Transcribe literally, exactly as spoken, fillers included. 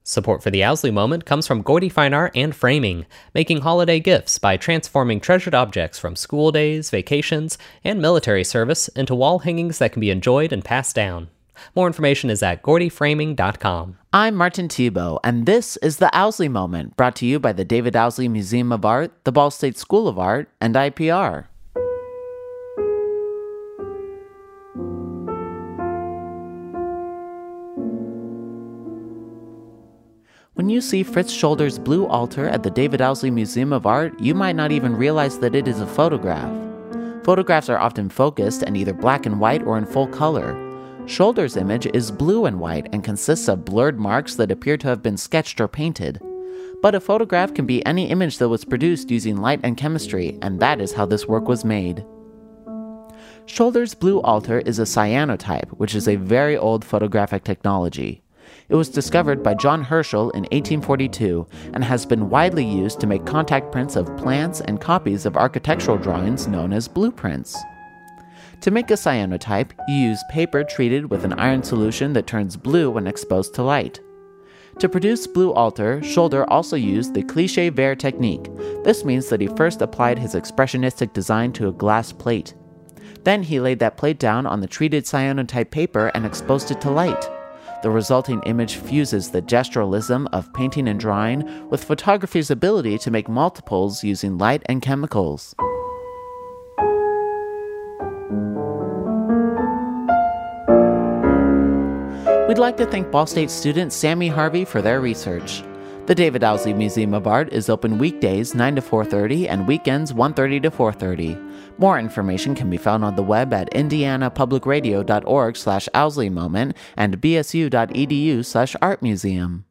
Support for the Owsley Moment comes from Gordy Fine Art and Framing, making holiday gifts by transforming treasured objects from school days, vacations, and military service into wall hangings that can be enjoyed and passed down. More information is at gordy framing dot com. I'm Martin Tebow, and this is the Owsley Moment, brought to you by the David Owsley Museum of Art, the Ball State School of Art, and I P R. When you see Fritz Scholder's blue altar at the David Owsley Museum of Art, you might not even realize that it is a photograph. Photographs are often focused and either black and white or in full color. Scholder's image is blue and white and consists of blurred marks that appear to have been sketched or painted. But a photograph can be any image that was produced using light and chemistry, and that is how this work was made. Scholder's blue altar is a cyanotype, which is a very old photographic technology. It was discovered by John Herschel in eighteen forty-two and has been widely used to make contact prints of plants and copies of architectural drawings known as blueprints. To make a cyanotype, you use paper treated with an iron solution that turns blue when exposed to light. To produce blue altar, Scholder also used the cliché verre technique. This means that he first applied his expressionistic design to a glass plate. Then he laid that plate down on the treated cyanotype paper and exposed it to light. The resulting image fuses the gesturalism of painting and drawing with photography's ability to make multiples using light and chemicals. We'd like to thank Ball State student Sammy Harvey for their research. The David Owsley Museum of Art is open weekdays nine to four thirty and weekends one thirty to four thirty. More information can be found on the web at indianapublicradio.org slash Owsley Moment and bsu.edu slash artmuseum.